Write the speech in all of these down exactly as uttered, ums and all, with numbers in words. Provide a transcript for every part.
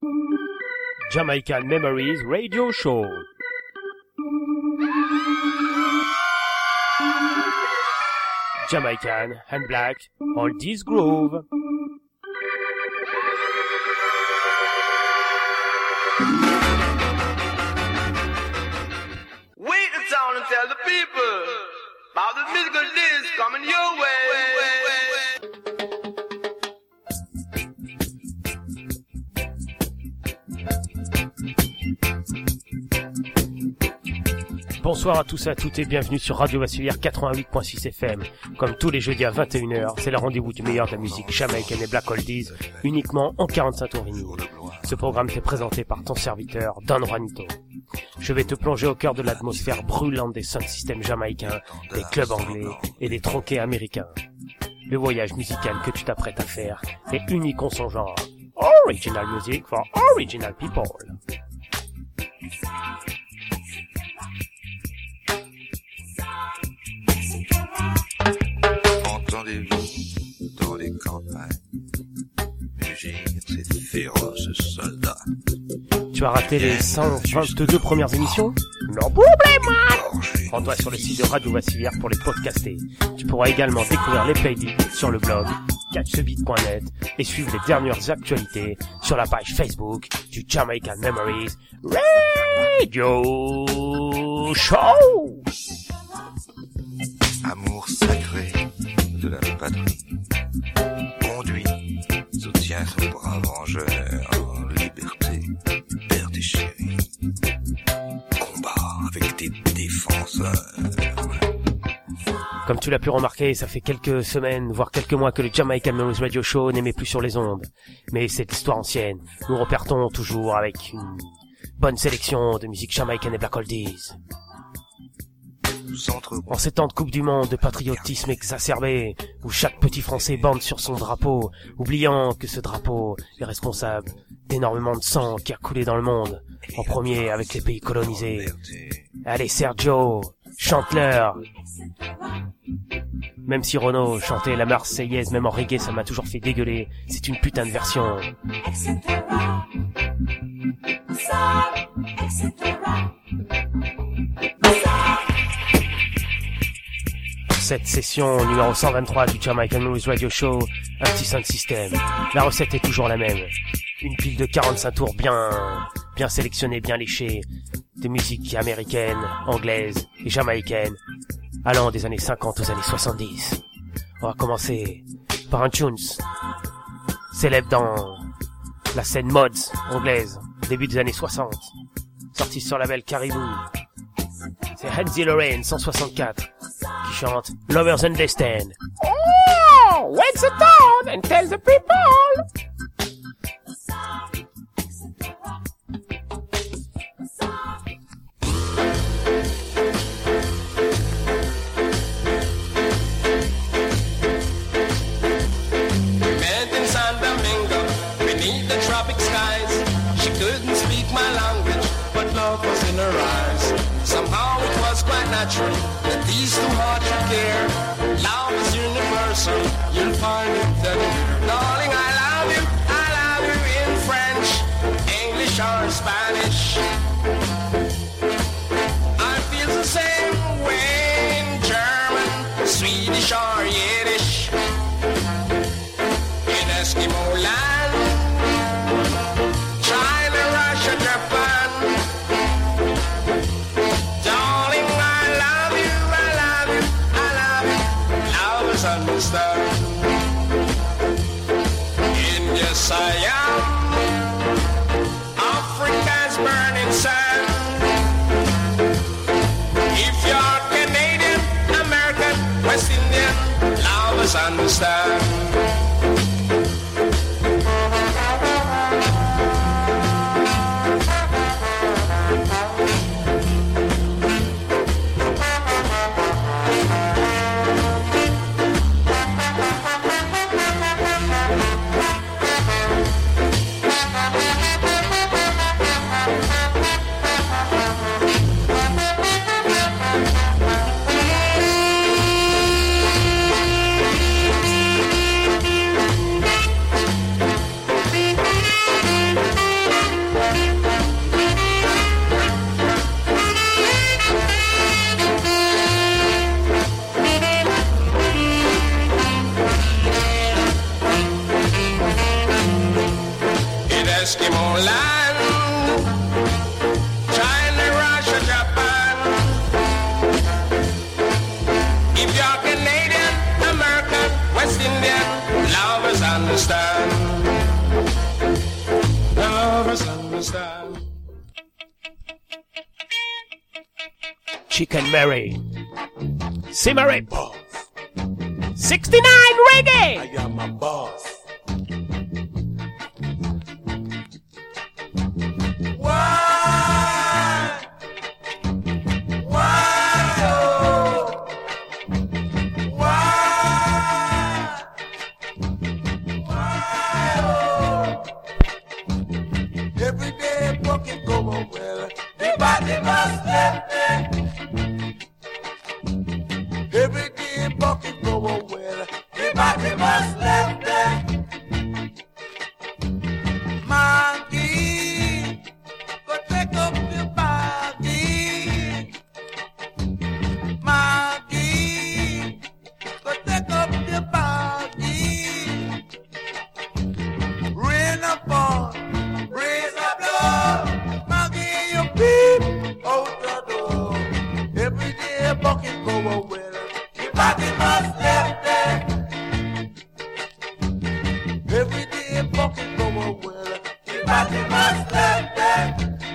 Jamaican Memories Radio Show. Jamaican and Black Oldies Groove. Wait the town and tell the people about the musical disc coming your way. Bonsoir à tous et à toutes et bienvenue sur Radio Vassilière quatre-vingt-huit point six F M. Comme tous les jeudis à vingt et une heures, c'est le rendez-vous du meilleur de la musique jamaïcaine et Black Oldies, uniquement en quarante-cinq tours vinyle. Ce programme est présenté par ton serviteur, Don Juanito. Je vais te plonger au cœur de l'atmosphère brûlante des sound systems jamaïcains, des clubs anglais et des troquets américains. Le voyage musical que tu t'apprêtes à faire est unique en son genre. Original music for original people. Entendez-vous dans les campagnes mugir ces féroces soldats? Tu as raté les cent vingt-deux premières émissions? No problème! Rends-toi sur le site de Radio Vassilière pour les podcaster. Tu pourras également découvrir les playlists sur le blog catch the beat point net et suivre les dernières actualités sur la page Facebook du Jamaican Memories Radio Show. Amour sacré de la patrie, conduit, soutient son brave vengeur en liberté, père des chéris, combat avec des défenseurs. Comme tu l'as pu remarquer, ça fait quelques semaines, voire quelques mois que le Jamaican Memories Radio Show n'émet plus sur les ondes. Mais c'est l'histoire ancienne. Nous repartons toujours avec une bonne sélection de musique jamaïcaine et Black Oldies. En ces temps de Coupe du Monde, de patriotisme exacerbé, où chaque petit Français bande sur son drapeau, oubliant que ce drapeau est responsable d'énormément de sang qui a coulé dans le monde, en premier avec les pays colonisés. Allez Sergio, chante-leur. Même si Renaud chantait la Marseillaise, même en reggae, ça m'a toujours fait dégueuler. C'est une putain de version. Cette session numéro cent vingt-trois du Jamaican Memories Radio Show, un petit sound system. La recette est toujours la même. Une pile de quarante-cinq tours bien, bien sélectionnée, bien léchée, de musique américaine, anglaise et jamaïcaine, allant des années cinquante aux années soixante-dix. On va commencer par un tunes célèbre dans la scène mods anglaise, début des années soixante, sorti sur la label Caribou. C'est Handsy Lorraine cent soixante-quatre qui chante Lovers Understand. Oh, wake the town and tell the people. Met in San Domingo, beneath the tropic skies. She couldn't speak my language, but love was in her eyes. Somehow it was quite natural that these two hearts should care. Love is universal, you'll find it anywhere. Darling, I love you, I love you in French, English or Spanish. I feel the same way in German, Swedish or Yiddish. In Eskimo land, China, Russia, Japan. Darling, I love you, I love you, I love you. Lovers understand. And yes, I am Africa's burning sand. If you're Canadian, American, West Indian, lovers understand. Eskimo land, China, Russia, Japan. If you're Canadian, American, West Indian, lovers understand. Lovers understand. Chicken Mary. Simmery. sixty-nine reggae. I am a boss. Why? Why? Oh? Why? Why? Oh? Every day pocket go well. The body must left there. Every day pocket go well. The body must left there. Monkey, go take up your body. Monkey, go take up your body. Rain upon, breeze a blow. Monkey, you peep out the door. Every day bucket go well. The body must left there. Every day bucket go well. The body must left there.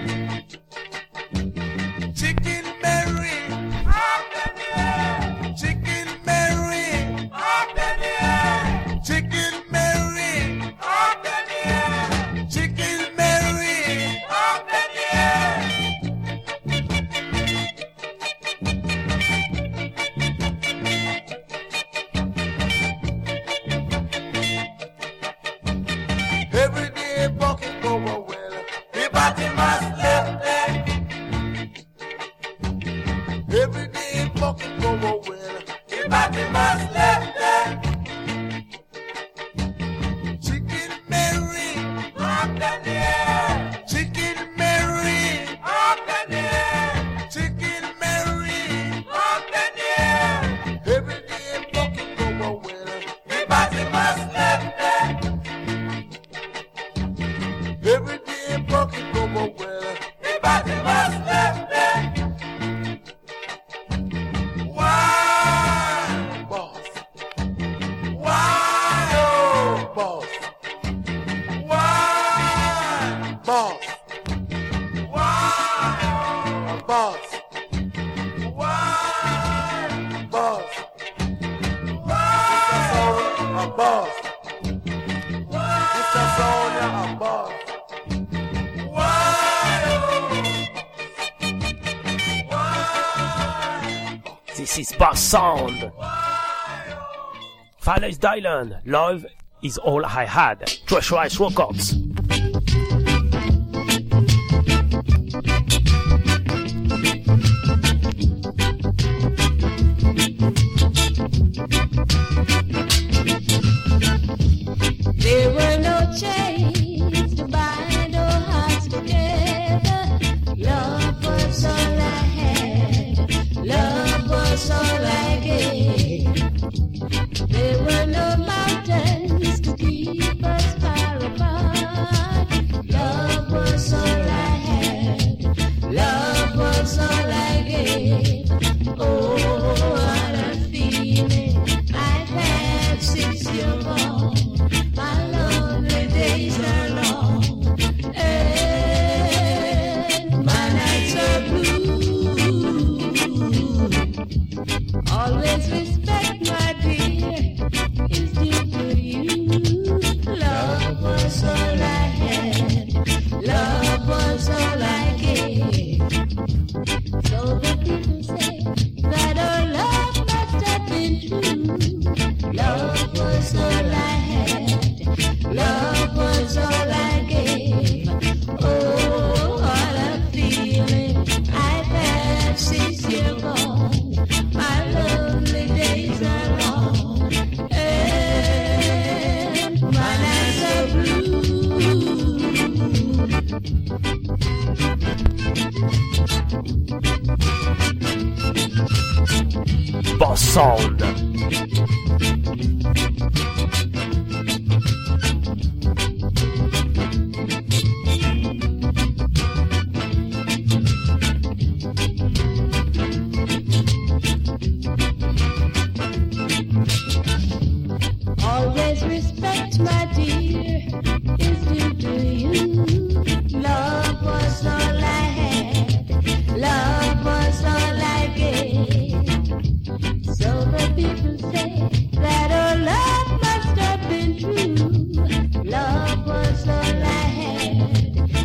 Chicken Mary, up in the air. Chicken Mary, up in the air. Chicken Mary, up in the air. Chicken Mary, up in the air. Every day bucket go well. The body must left there. Every day bucket go well. The body must left there. Chicken Mary, up in the air. Chicken Mary, up in the air. Chicken Mary, up in the air. Every day bucket go well. The body must left there. Every day bucket go well. The body must left there. Why, boss? Why, oh, boss? Why, boss? Why, oh, boss? Why, boss? Why, a boss? It's a sound, a boss. Why, oh? Why? This is Boss Sound. Finest Dylan. Love is all I had. Trash Rice Records. There were no chains to bind our hearts together. Love was all I had. Love was all I gave. There were no mountains to keep us far apart. Love was all I had. Love was all I gave. Oh, what a feeling I've had since you're gone. My lonely days are long, and my nights are blue. Always respect, my dear, is due to you. Love was all I had, love was all I gave. So the people say that our love must have been true. Love was all I had, love was all I gave. Oh, what a feeling I've had since you're gone. My lonely days are long, and my nights are blue. Boss Sound.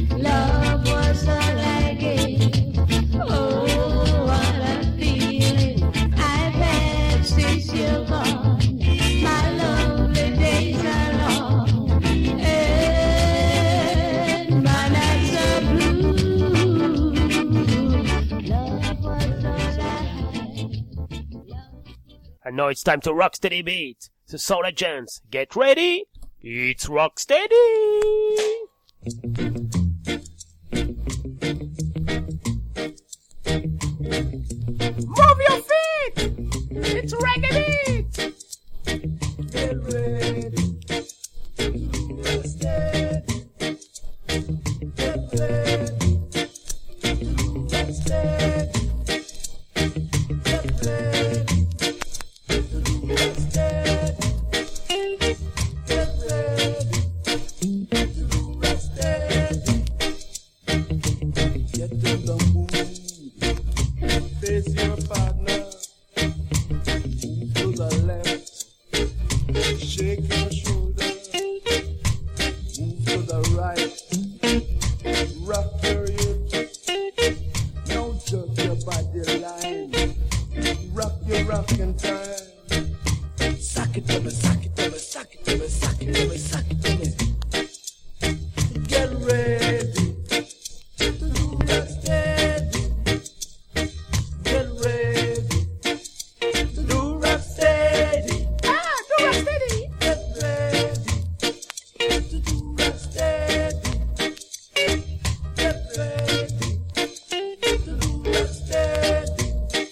Love was all I gave. Oh, what a feeling I've had since you're gone. My lonely days are long, and my nights are blue. Love was all I had. And now it's time to Rocksteady beat. So Soul Agents, get ready. It's Rocksteady. Move your feet. It's reggae beat. Get ready. Get steady. Get ready. Get steady. Get ready. Get steady. Get ready. Get steady. Get in the mood. Face your partner. Move to the left. Shake your shoulder. Move to the right. Rock your hips. Now jerk your body line. Rock your rockin' time. Suck it to me, suck it to me, suck it to me, suck it to me, suck it to me. Get ready to do that steady. Get ready to do that steady. Ah, do Rocksteady. Get ready to do that steady. Get ready to do that steady.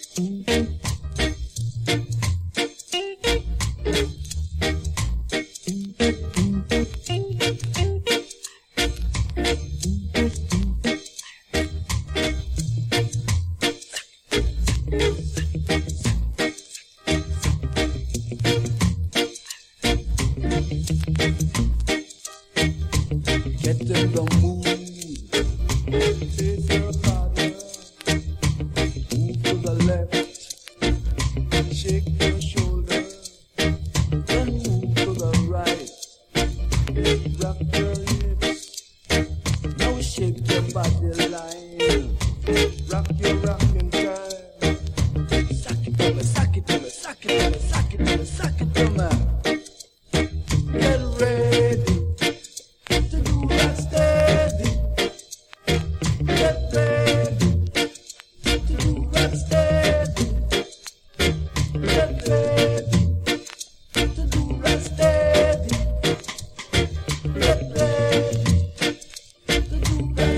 Get in the mood. Face your partner. Move to the left. Shake your shoulder. Then move to the right. Rock your hips. Now shake your body line. Rock your rockin' time. Suck it to me, suck it to me, suck it to me, suck it to me, suck it to me. Get ready to do that steady. Get ready to do that steady. Get ready to do that steady. Get ready to do that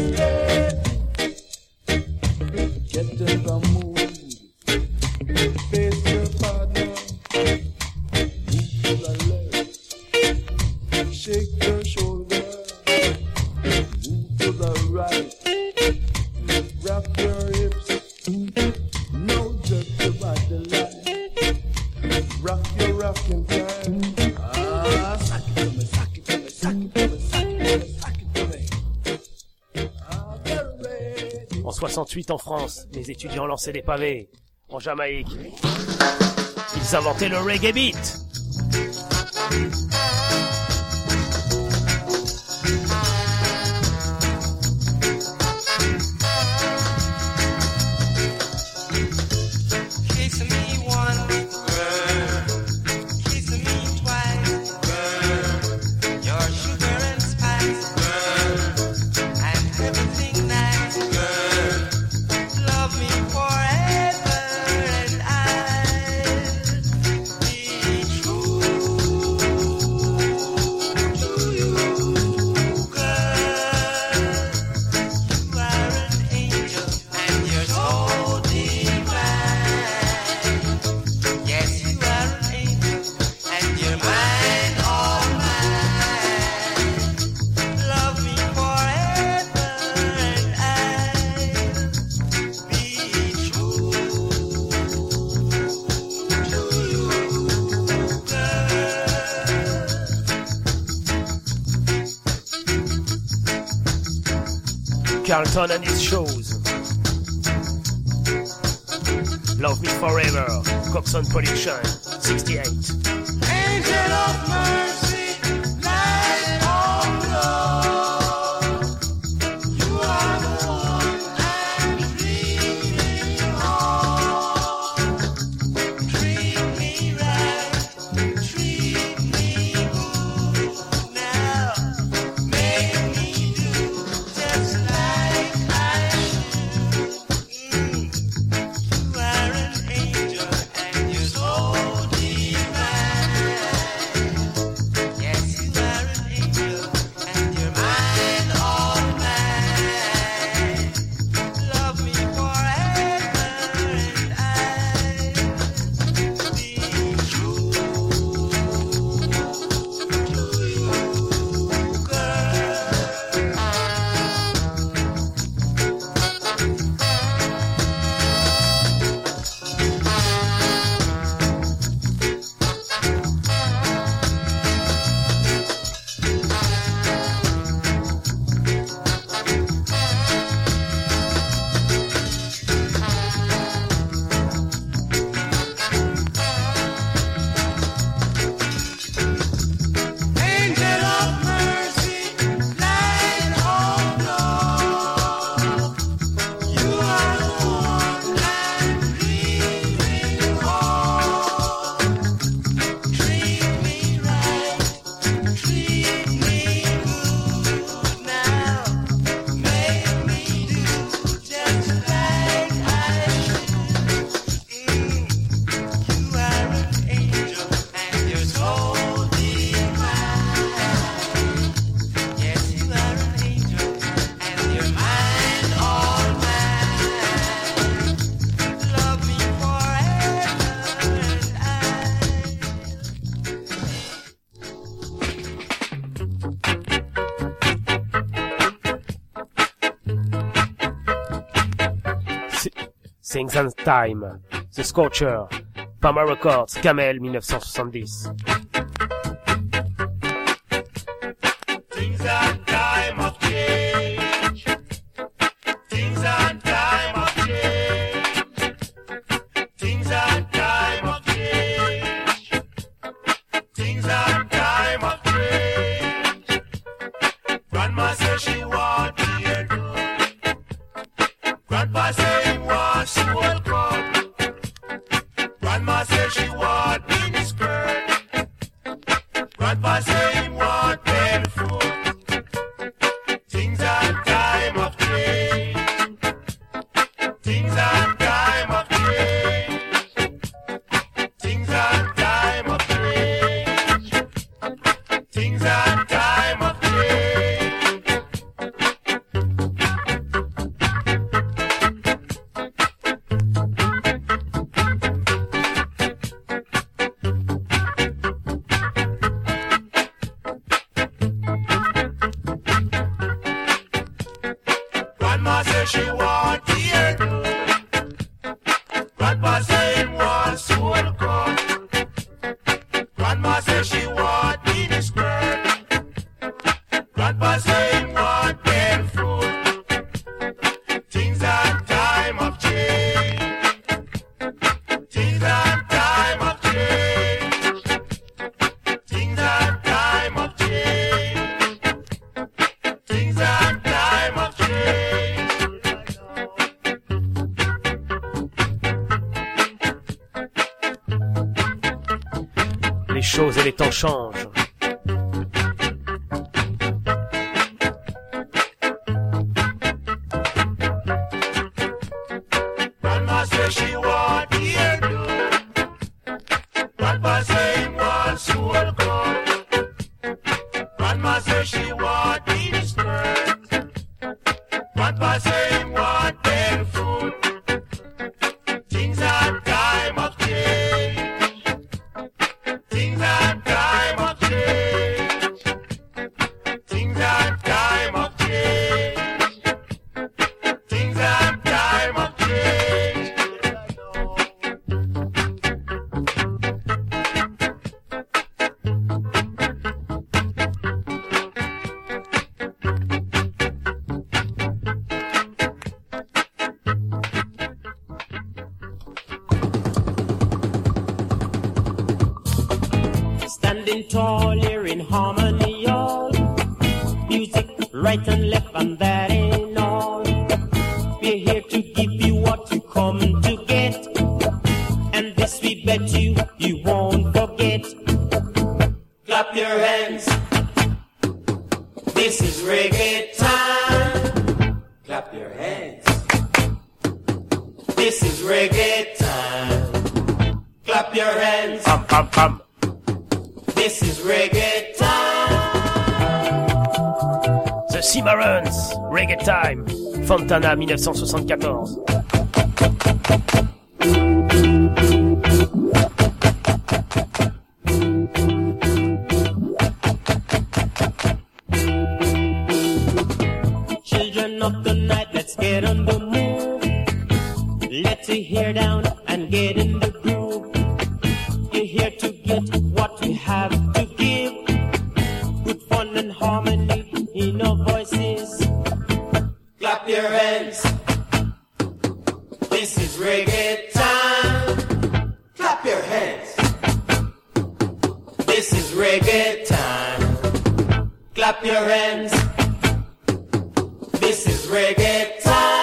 steady. Get in the mood. Face your partner. Move to the left. Shake your shoulder. Move to the right. Rock your hips. No jerk your body line. Rock your rockin' time. Ah, suck it to me, suck it to me, suck it to me, suck it to me, suck it to me. Ah, get ready. En soixante-huit en France, les étudiants lançaient des pavés. En Jamaïque, ils inventaient le reggae beat. Kiss me once, girl. Kiss me twice, girl. Your sugar and spice, girl. And everything nice, girl. Love me forever and I'll be true to you, girl. You are an angel and you're so divine. Yes, you are an angel and you're mine, all mine. Love me forever and I'll be true to you, girl. Carlton and his shows. Love Me Forever, Coxon Production, sixty-eight. Angel of mercy, light on love. Things and Time, The Scorcher, Palmer Records, Camel, mille neuf cent soixante-dix. Things and time of change. Things and time of change. Things and time of change. Things and time of change. Grandma said she want beer. Grandpa said he want soul cup. Grandma said she want mini skirt. Grandpa said he want barefoot. Things and time of change. Things and time of change. Things and time of change. Things and time of change. Grandma said she want beer. Grandpa said he want soul cup. Grandma said she want mini skirt. Grandpa said he want barefoot. Things and time of change. Things and time of change. Things and time of change. Things and time of change. Les choses et les temps changent. Grandma said she want beer. Grandpa said he want soul cup. Grandma said she want mini skirt. Grandpa said he want barefoot. Things and time of change. Things and time of change. Things and time of change. Things and time of change. Standing tall here in harmony, all music right and left, and that ain't all. We're here to give you what you come to get, and this we bet you you won't forget. Clap your hands. This is reggae time. Clap your hands. This is reggae time. Clap your hands. Pam, pam, pam. This is reggae time. The Cimarrons, Reggae Time, Fontana, mille neuf cent soixante-quatorze. Children of the night, let's get on the move. Let your hair down and get in the groove. You're here to get what we have to give. Good fun and harmony in our voices. Clap your hands. This is reggae time. Clap your hands. This is reggae time. Clap your hands. This is reggae time.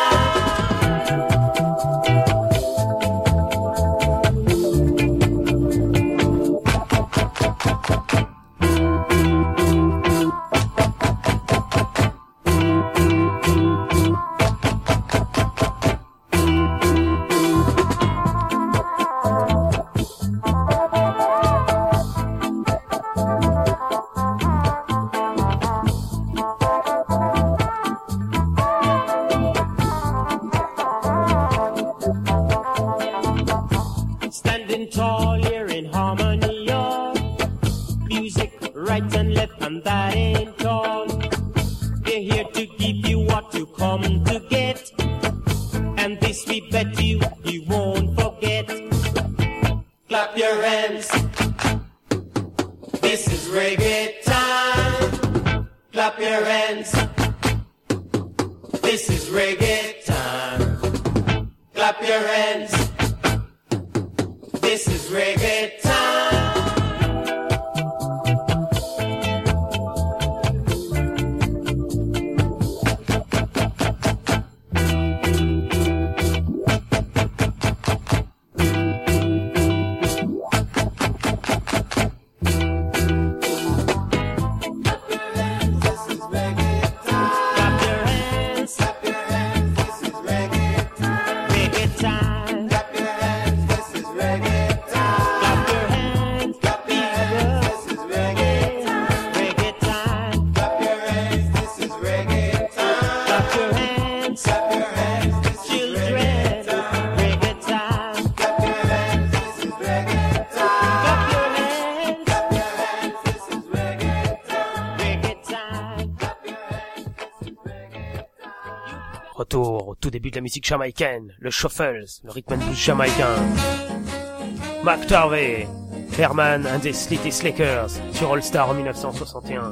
Standing tall here in harmony, y'all. Music right and left, and that ain't all. We're here to give you what you come to get, and this we bet you This is reggae time. Clap your hands. This is reggae time. Retour au tout début de la musique jamaïcaine, le shuffles, le rhythm and blues jamaïcain. Mac Tarvey, Herman and the Slitty Slickers sur All Star en mille neuf cent soixante et un.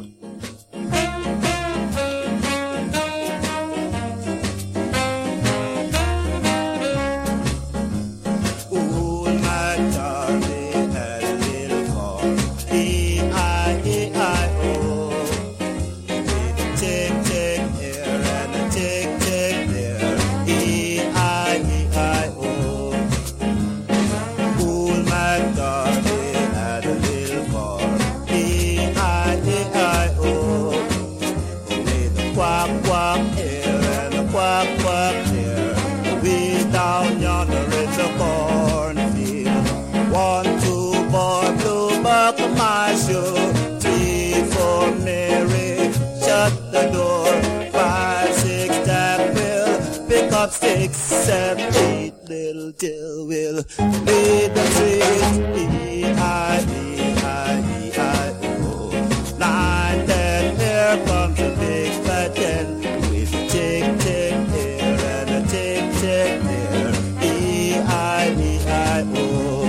Six, seven, eight, little Jill will lead the street. E I E I E I O. Nine, ten, here comes a big fat ten with a tick, tick here and a tick, tick there. E I E I O.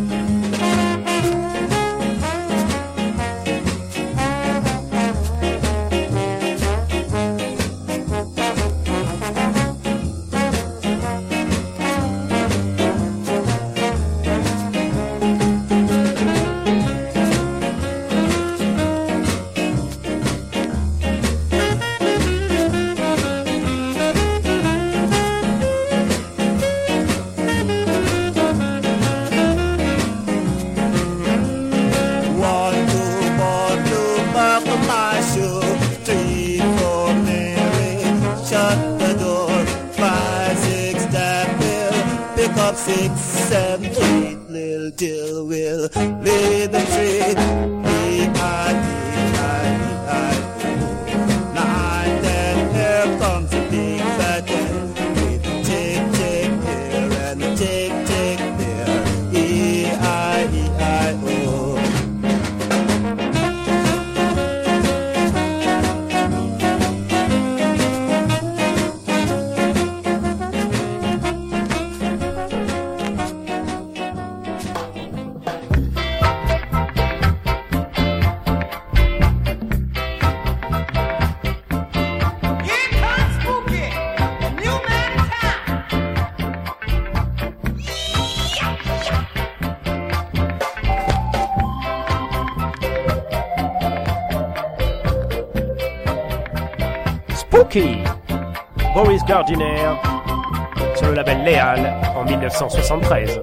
Six, seven, eight, little Jill will lead the street. E I E I E I O. Nine, ten, here comes a big fat ten with a tick, tick here and a tick, tick there. E I E I O. Spooky, Boris Gardiner, sur le label Léal en mille neuf cent soixante-treize.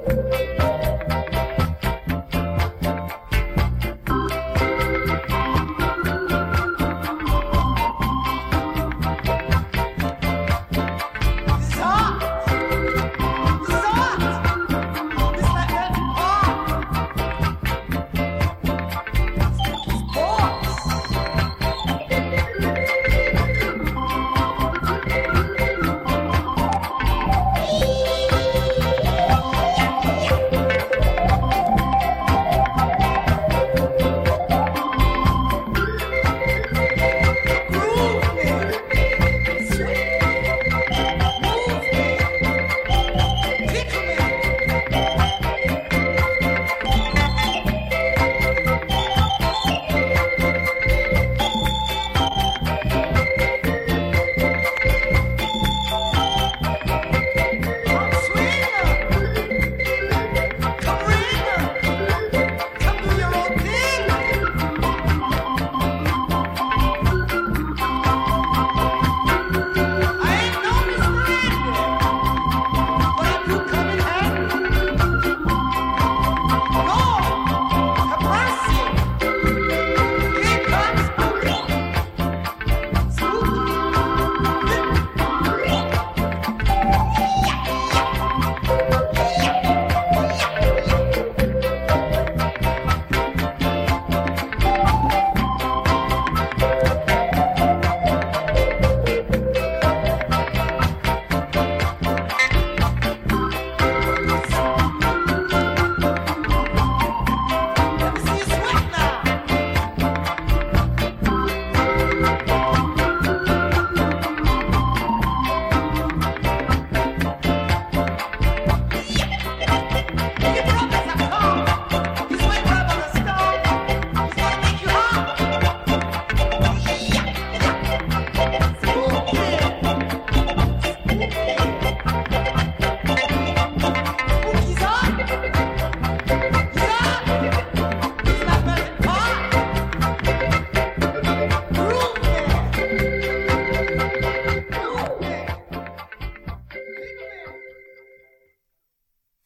Yeah.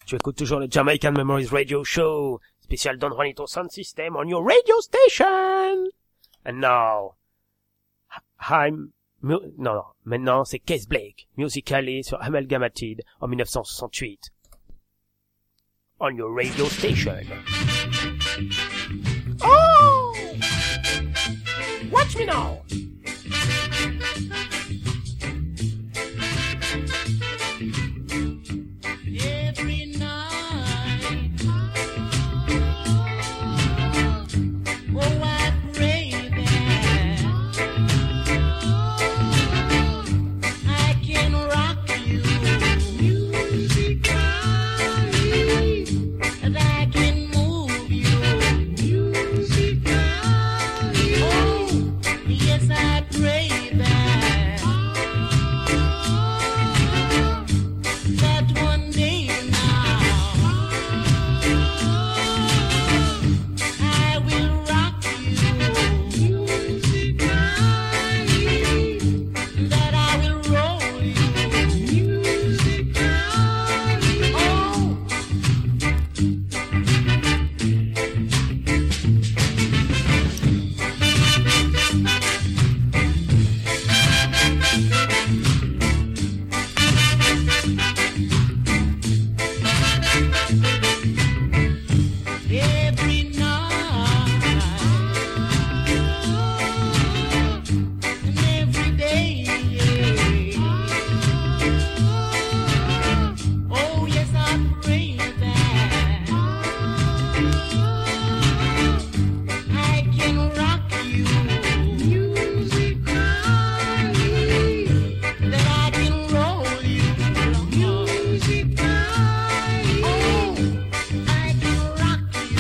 Tu écoutes toujours le Jamaican Memories Radio Show, spécial Don Juanito Sound System on your radio station. And now, I'm... Non, non, maintenant c'est Case Blake, Musically sur Amalgamated en dix-neuf cent soixante-huit. On your radio station. Oh! Watch me now! Every night, oh, I pray that I can rock you musically, that I can move you musically. Oh, yes, I pray that that one day now I will rock you musically, that I will roll you musically. Oh, every night and every day. Oh, yes, I pray that I can rock you musically, that I can roll you musically. Oh, I can rock you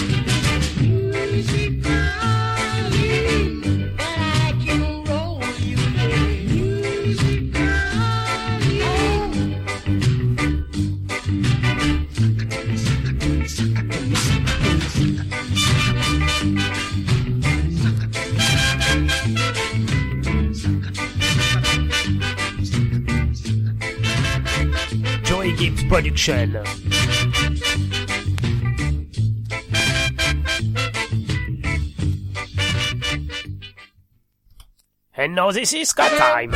musically, that I can roll you musically. Joey Gibbs Production. And now this is ska time.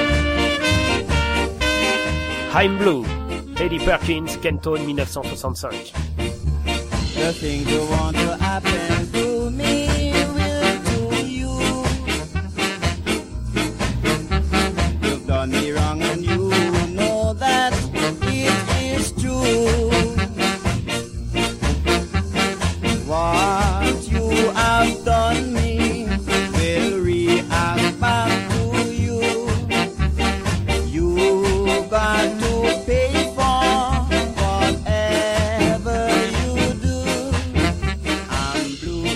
I'm Blue, Eddie Perkins, Kenton, dix-neuf cent soixante-cinq. The things you want to happen to me will to you. You've done me wrong and you know that it is true. What you have done me will react back to you. You got to pay for whatever you do. I'm blue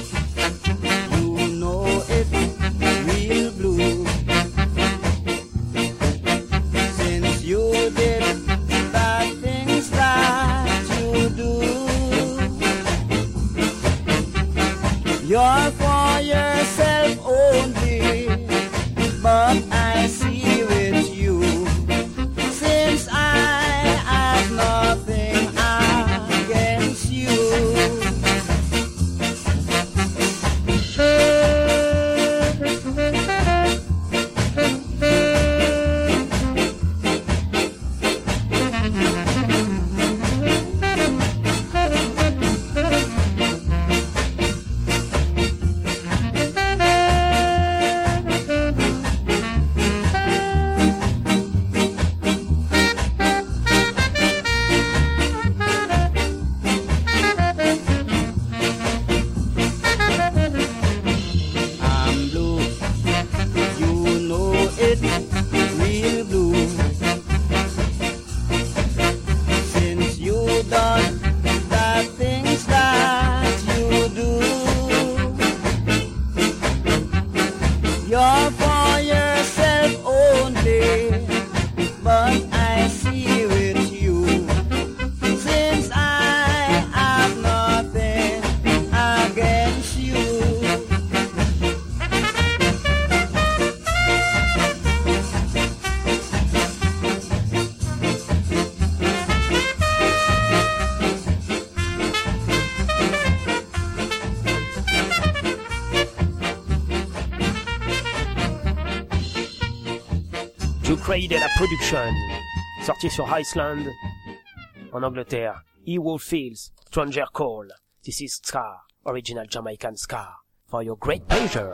Saïd et la Production, sorti sur Iceland, en Angleterre. He Who Feels, Stranger Call. This is ska, original Jamaican ska, for your great pleasure.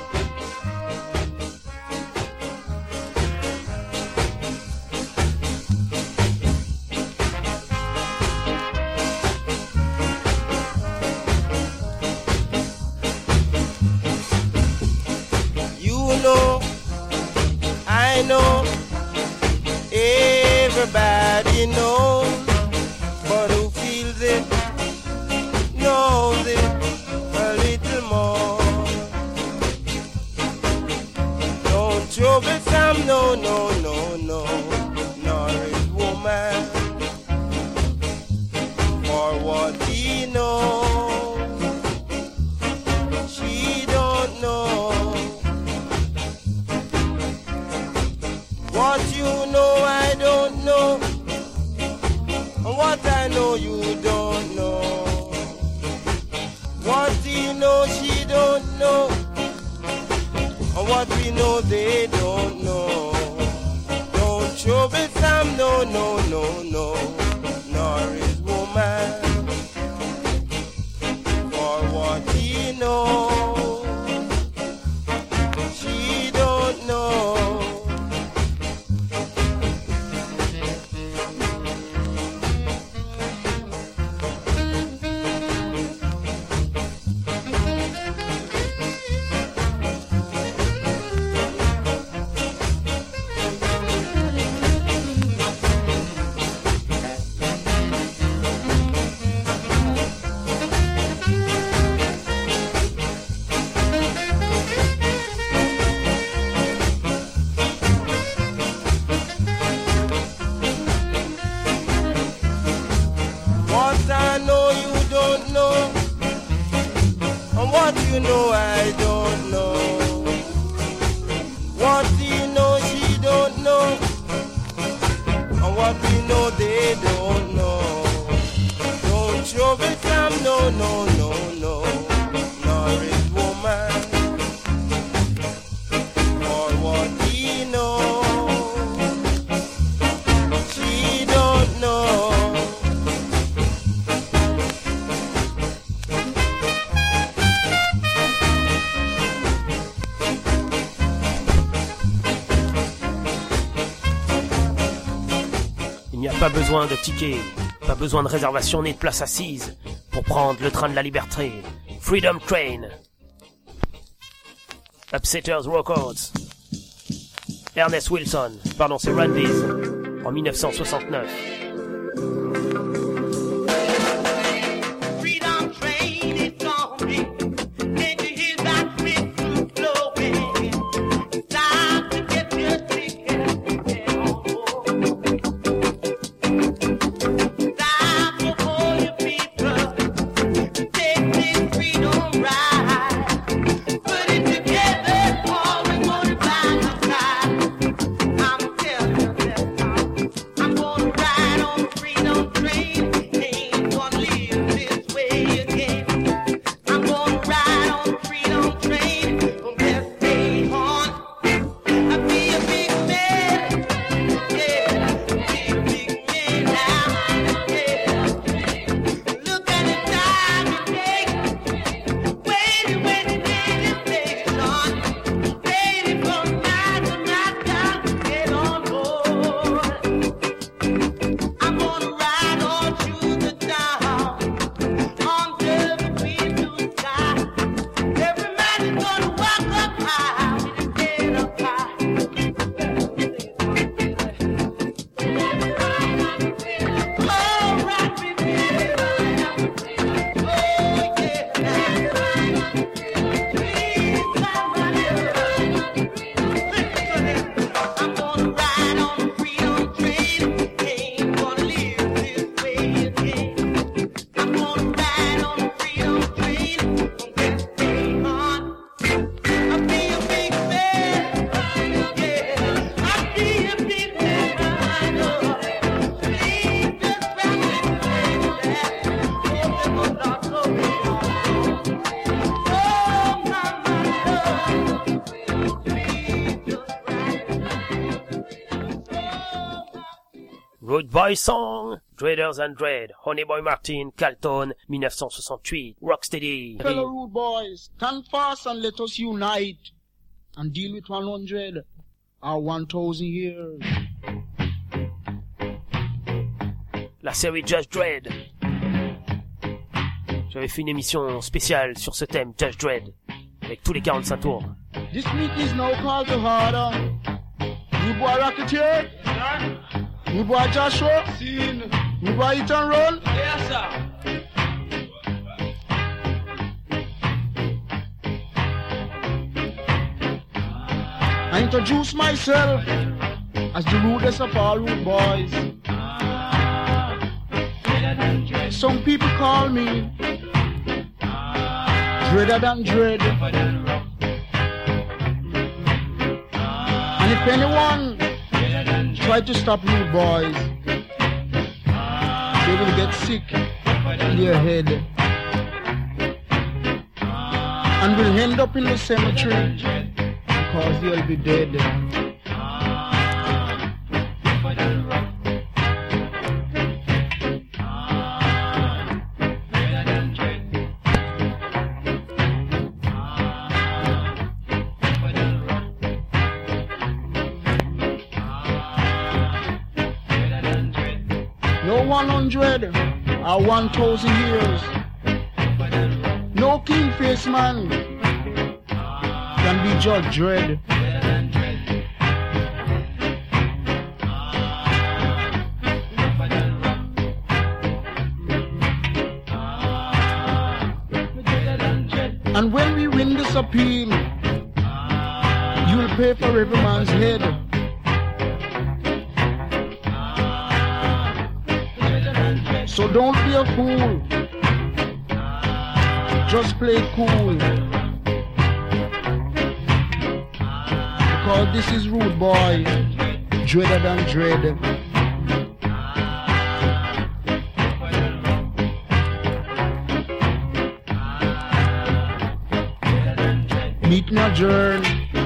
Know, I know, everybody knows, but who feels it, knows it a little more. Don't trouble some, no, no, no, no, nor his woman, for what he knows, she don't know. What you know I don't know, and what I know you don't know. What he knows she don't know, and what we know they don't know. Don't trouble some, no, no, no, no, nor his woman, for what he knows, she don't know. You know I don't know. What he knows she don't know, and what we know they don't know. Don't trouble some, no, no, no, no, nor his woman, or what he knows, she don't know. Il n'y a pas besoin de ticket, pas besoin de réservation ni de place assise pour prendre le train de la liberté. Freedom Train. Upsetters Records. Ernest Wilson, pardon c'est Randy's, en mille neuf cent soixante-neuf. I'm gonna ride Rude Boy Song, Dreaders and Dread, Honey Boy Martin, Calton, nineteen sixty-eight, Rocksteady. Fellow rude boys, stand fast and let us unite and deal with one hundred or one thousand years. La série Judge Dredd. J'avais fait une émission spéciale sur ce thème, Judge Dredd, avec tous les quarante-cinq tours. This week is now called the harder. You boy Rocketeer? Sir? You boy Joshua? Seen. You boy Eat and Roll? Yes, sir. I introduce myself as the rudest of all rude boys. Some people call me Dreader than Dread. And if anyone try to stop rude boys, they will get sick in their head and will end up in the cemetery because they'll be dead. No one hundred or one thousand years, no king-faced man can be Judge Dredd. And when we win this appeal, you'll pay for every man's head. So don't be a fool, just play cool, because this is Rude Boy, Dreader than Dread. Meet my journey.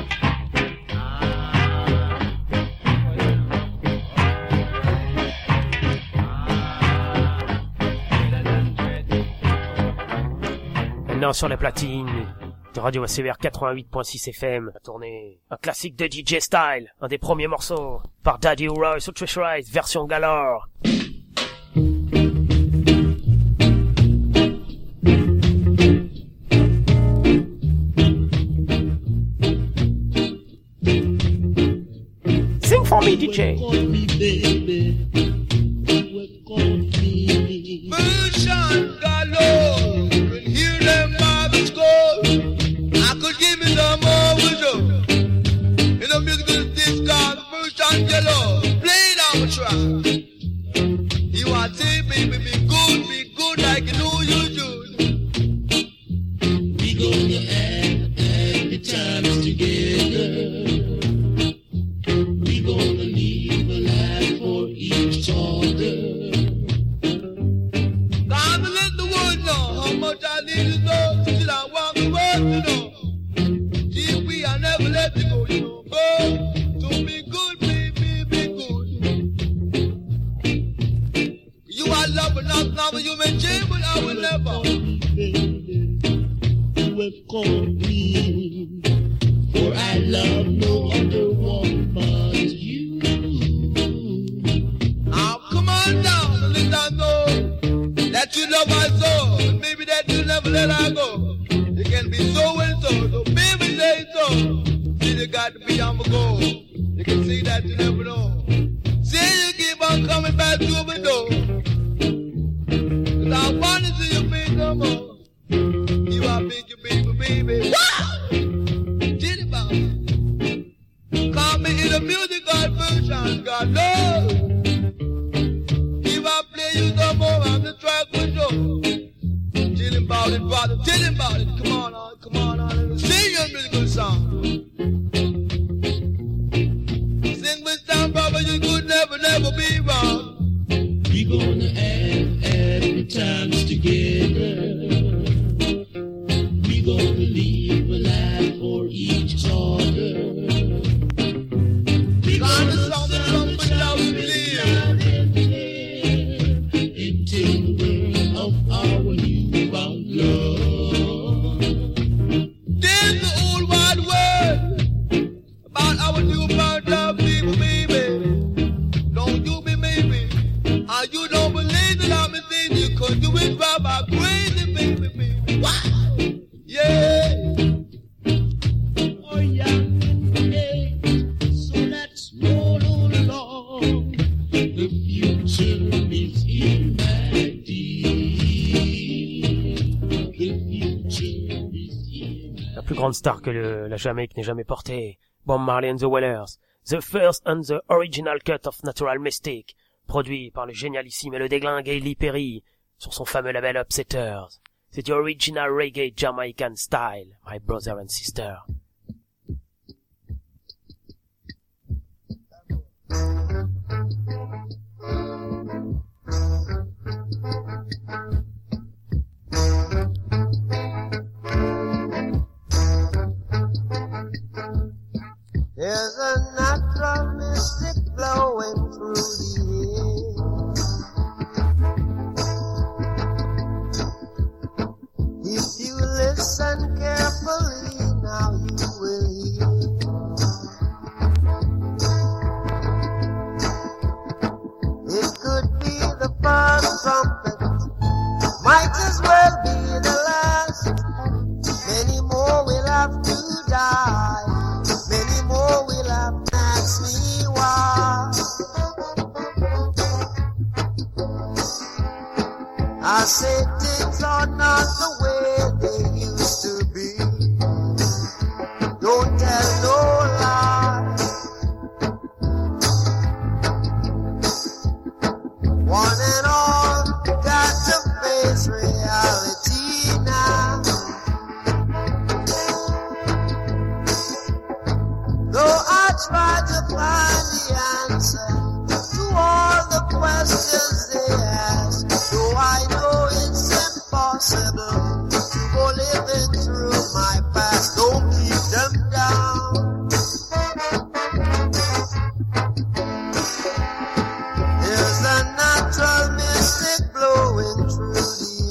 Maintenant sur les platines de Radio A C V R quatre-vingt-huit point six F M, a tourné un classique de D J Style, un des premiers morceaux par Daddy Roy sur Treasurize, version Galore. Sing for me, D J. Version Galore. Hear them Bibles go. I could give me some more wisdom. In the musical disc called Version Galore. Play it on the track. You want to say, baby, be good, be good like you know you should. We gonna have happy times together. We gonna live a life for each other. Gotta let the world know how much I need to know. Till I walk the world to know. See, we are never let you go, you know. Go, so be good, baby, be good. You are love, but not love, you may change, but I will never. You have called me, for I love no other one but you. Now come on down and let her know that you love her so, and maybe that you never let her go. You can be so and so, so baby say so. See, you got to be on the go. You can see that you never know. See, you keep on coming back to the door. Cause I want to see your face no more. You are big, you baby, baby. Wow! Tell about it. Call me in a musical version, God love. If I play you some more, I'm the track for sure. Tell him about it, brother, tell him about it. Come on, on, come on, on, and sing your musical song. Sing with sound, brother, you could never, never be wrong. We gonna have happy times together. We gonna live a life for each other. We gonna sound the trumpet loud and clear. you don't believe that I'm a thing, you could do it by my crazy baby, baby. Wow! Yeah! Oh, young in age, so let's roll along. The future is in my deed. The future is in my La plus grande star que le, la Jamaïque n'ait jamais portée, Bob Marley and the Wailers, the first and the original cut of Natural Mystic, produit par le génialissime et le déglingué Lee Perry sur son fameux label Upsetters. C'est du original reggae Jamaican style, my brother and sister. There's a natural mystic blowing through the air. If you listen carefully, now you will hear. It could be the first trumpet, might as well be the last. Many more will have to die. Many more will have to ask me why. I say things are not the way they used to be. Don't tell no lie. One and all got to face reality now. Though I try to find the answer to all the questions they ask, though I know it's impossible to go living through my past, don't keep them down. There's a natural mystic blowing through the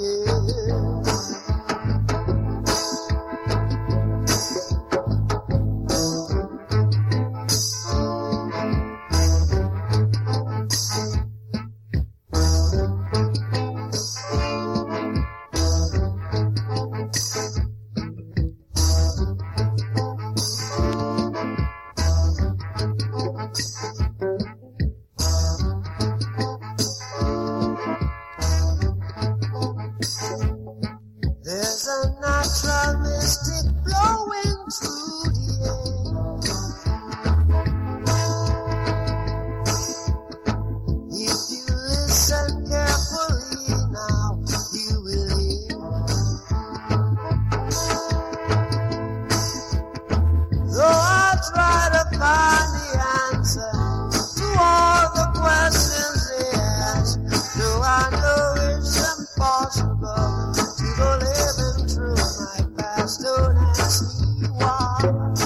There's a natural mystic blowing through the air. If you listen carefully now, you will hear. Though I try to find the answer to all the questions they ask, though I know it's impossible to go living through my past, don't ask me why.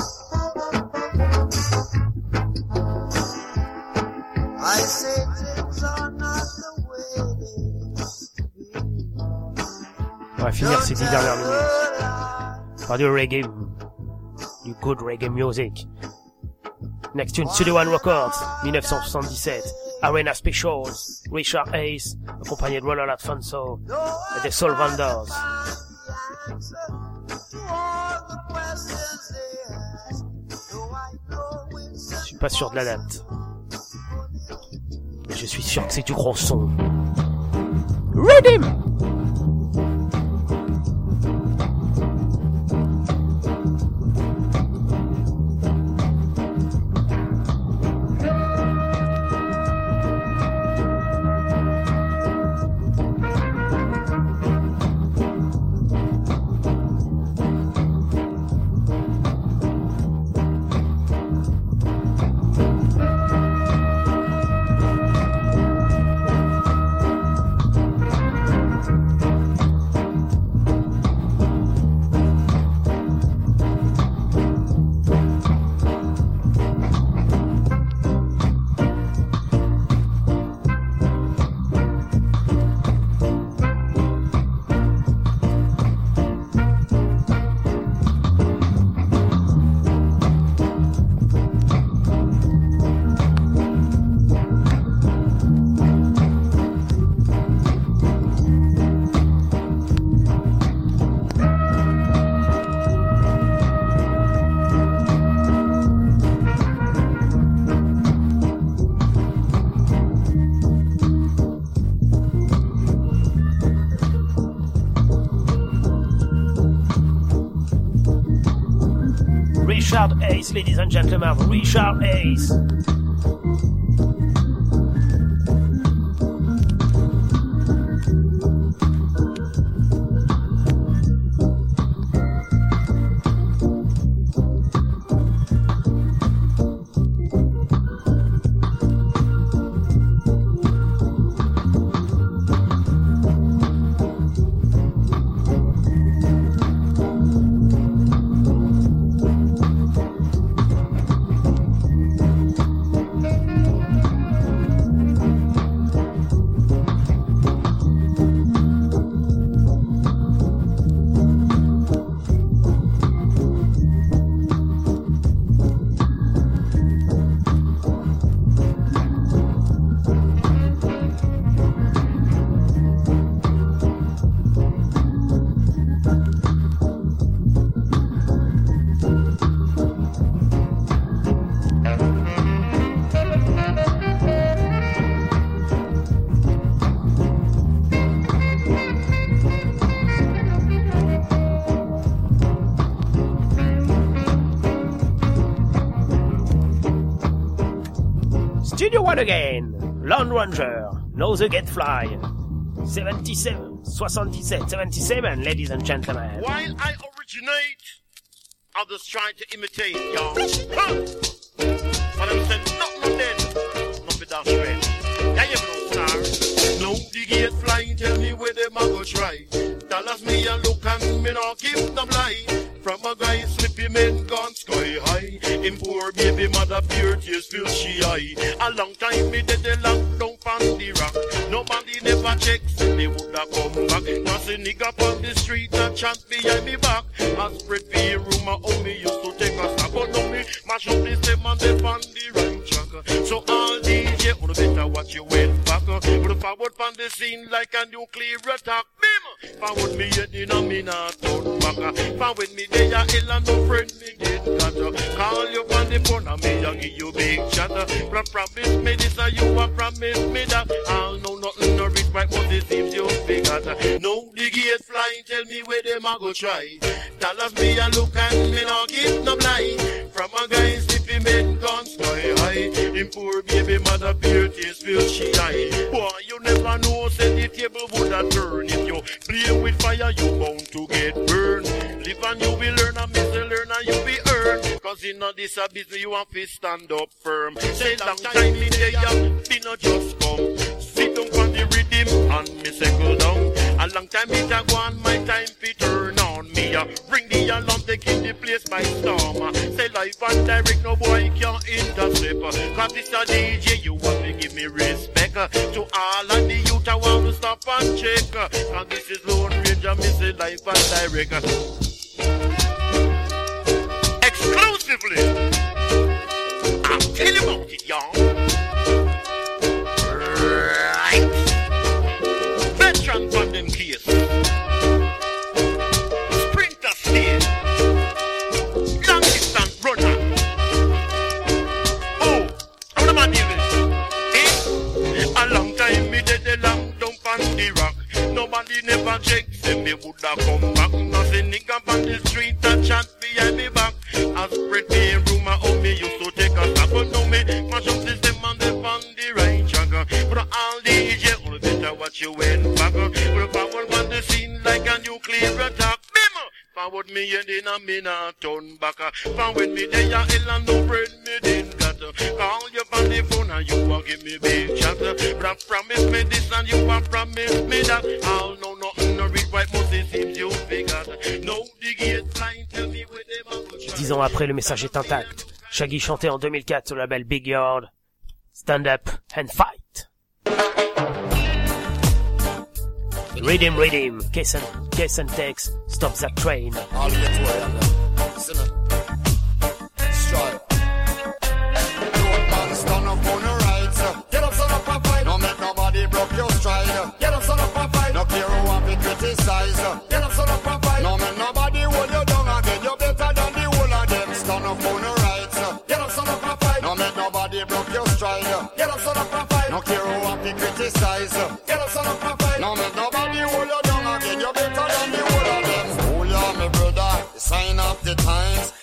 I say things are not the way they used to be. On va finir ces dix dernières minutes Lie. par du reggae, du good reggae music. Next tune, Studio One Records, dix-neuf cent soixante-dix-sept, Arena Specials, Richard Hayes, accompagné de Ronald Alfonso et des Soul Vendors. Je suis pas sûr de la date, mais je suis sûr que c'est du gros son. Rhythm! Richard Hayes, ladies and gentlemen, Richard Hayes. Studio One again, Lone Ranger, Nose Get Fly, seventy-seven, seventy-seven, seventy-seven, ladies and gentlemen. While I originate, others try to imitate, y'all. Huh? But I'm saying nothing then, not be that straight. Yeah, you know, star. No, the gate flying, tell me where them a go try. Dollars me a look and me not give them lie. From a guy slippy men gone sky high. In poor baby mother pure tears fill she eye. A long time me dead the long down pan the rock. Nobody never checks and they woulda come back. Cause a nigga on the street a chant behind me back. I spread the rumor how me used to take a stop. But now me mash up the stem and they pan the right track. So all D J wanna better watch you went back. Put forward pan the scene like a nuclear attack. Bim! Forward me heading and me not turn back. Forward me they a ill and no friend me did got. Call you on the phone and me a give you big chat. But promise me this and you a promise me that. I'll know nothing no rich right but it seems you figured. No the gate flying tell me where them a go try. Dollars me a look and me not give no lie. From a guy slippy men gone sky high. In poor baby mother beer tears fill she eye. Boy you never know say the table woulda turn. If you play with fire you bound to get burned. Live and you will learn and miss learn and you be earn. Cause in a this a business you have to stand up firm. Say long time me there ya be not just come. Sit down on the rhythm and me settle down. A long time it a go on my time fi turn on me. Uh, ring the alarm taking the place by storm. Uh, say live and direct no boy can't intercept. Uh, Cause this a D J you want to give me respect. Uh, to all of the youth I want to stop and check. Uh, Cause this is Lone Ranger me say live and direct. Uh, Exclusively, I'll tell you about it, y'all. Right. Veteran London case. Sprinter stage. Long distance runner. Oh, how am I doing? Eh? A long time me did the long dump on the rock. Nobody never checks and me woulda come back. Nothing nigga on the street a chat behind me back. I spread the rumor how me used to take a stop. But now me mash up the stem and they on the right track. But all D J only better watch you went back. But forward on the scene like a nuclear attack. Bim! Forward me and then a me not turn back. Forward me there ya ill and no friend me didn't got. Call you on the phone and you won't give me big chat. But I promise me this and you won't promise me that. I'll know nothing no read right but it seems you figured. No the gate flying tell me where they want to try. Dix ans après, le message est intact. Shaggy chantait en deux mille quatre sur le label Big Yard. Stand up and fight. Rhythm, rhythm, case and, case and takes, stop that train. All the way to where I'm now. Listen up. Destroy. Don't man stand up on the right, sir. Get up, son up and fight. Don't make nobody broke your stride. Get up, son up and fight. No care who want to criticize. Get up, son up and fight. No make nobody hold you down again. You're better than the whole of them. Stand up on the right, sir. Get up, son up and fight. No make nobody broke your stride. Get up, son up and fight. No care who want to criticize. Get up, son up and fight. No make nobody hold you down again. You're better than the whole of them. Oh yeah, my brother, the sign of the times. Can't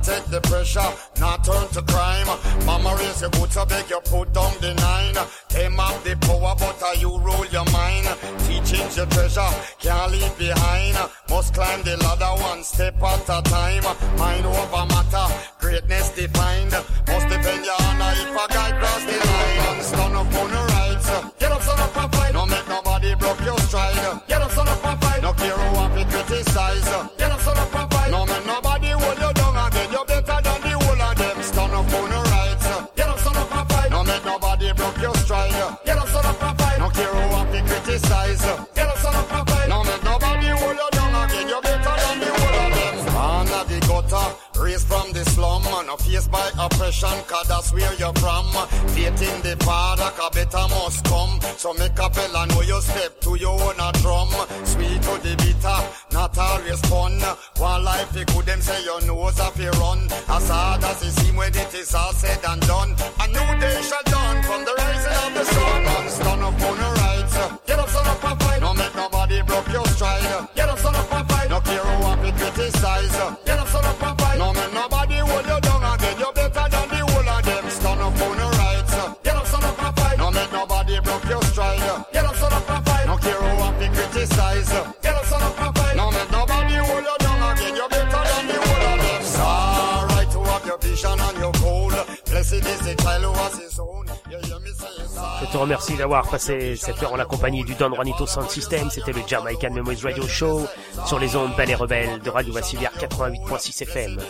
take the pressure, not turn to crime. Mama raise you good, so beg you put down the nine. Them have the power, but uh, you rule your mind. Teaching's your treasure, can't leave behind. Must climb the ladder one step at a time. Mind over matter, greatness defined. Must depend your honor if a guy cross the line. Stand up on the rights, get up, stand up and fight. No make nobody broke your stride. Get up, stand up and fight. No care who want to criticize. Get up, stand up and fight. No make nobody hold you down again. You're better than the whole of them. Stand up on the rights, get up, stand up and fight. No make nobody broke your stride. Get up, stand up and fight. No care who want to criticize. Get up, stand up and fight. No make nobody hold you down again. You're better than the whole of them. Under the gutter, raised from the slum, no faced by oppression, cause that's where you're from. Faith in the Father, cause better must come. So make a fella know you step to your own a drum. Sweet to the bitter, not always fun. One life you could them say your nose off your run. As hard as it seems when it is all said and done. A new day shall dawn from the rising of the sun. And stand up on the rights, get up, stand up and fight. No make nobody broke your stride. Get up, stand up and fight. No care who want to criticize. Get up, stand up and fight. No make nobody hold you down again. You're better than the whole of them. Stand up on the rights, get up, stand up and fight. No make nobody broke your stride. Get up, stand up and fight. No care who want to criticize. Get up, stand up and fight. No make nobody hold you down again. You're better than the whole of them. It's alright to have your vision and your goal. Blessed is the child who has his own. You hear me say it's alright. Je te remercie d'avoir passé cette heure en la compagnie du Don Juanito Sound System. C'était le Jamaican Memories Radio Show sur les ondes Belles et Rebelles de Radio Vassivière quatre-vingt-huit point six F M.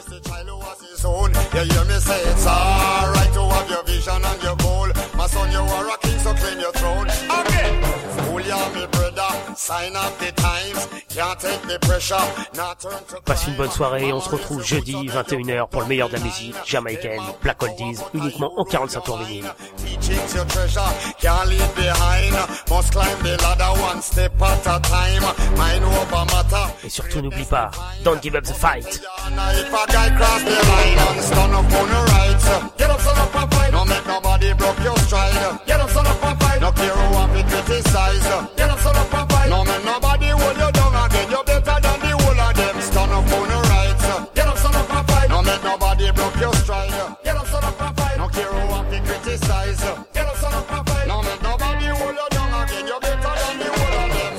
You hear me say it's alright to have your vision and your goal. My son, you are a king, so claim your throne. Again, fool ya, me brother, sign up the times. Can't take the pressure, not turn to. Passe une bonne soirée, on se retrouve jeudi vingt et une heures pour le meilleur de la musique jamaïcaine, Black Oldies, uniquement en quarante-cinq tours vinyle. Teaching's your treasure, can't leave behind. Must climb the ladder one step at a time. Mind over matter. Et surtout n'oublie pas, don't give up the fight. If a guy cross the line and stand up on the rights, get up, stand up and fight. No make nobody broke your stride. Get up, stand up and fight. No care who want to criticize. Get up, stand up and fight. No make nobody hold you down again. You're better than the whole of them. Stand up on the rights. Get up, stand up and fight. No make nobody broke your stride. Get up, stand up and fight. No care who want to criticize. Get up, stand up and fight. No make nobody hold you down again. You're better than the whole of them.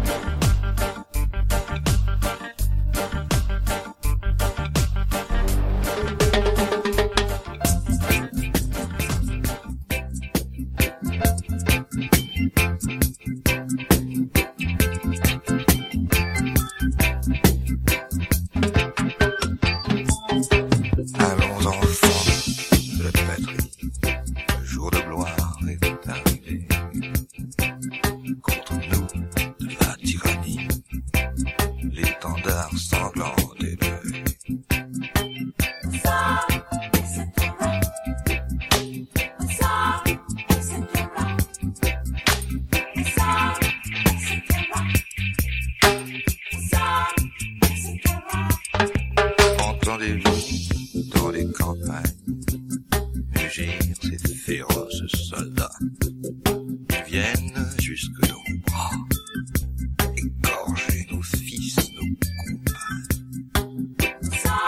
Allons enfants de la patrie, le jour de gloire est arrivé. Contre nous de la tyrannie, l'étendard sanglant élevé. Entendez-vous dans les campagnes mugir ces féroces soldats? Ils viennent jusque dans nos bras, égorger nos fils, nos compagnes.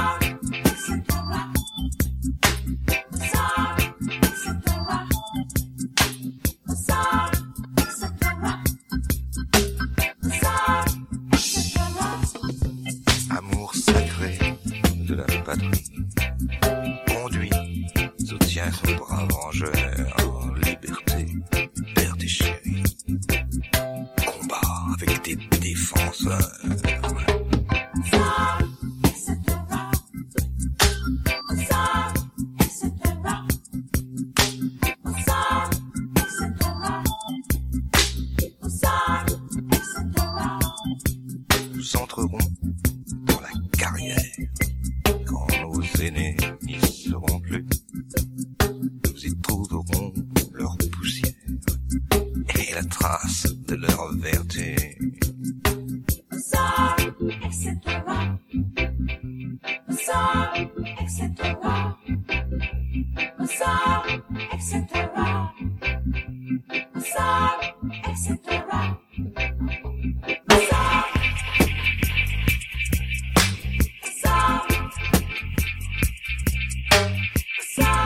Amour sacré de la patrie, conduit, soutient son brave vengeur en liberté, père des chéris, combat avec des défenseurs. Nous entrerons dans la carrière quand nos aînés n'y seront plus. Nous y trouverons leur poussière et la trace de leur vertu. et cetera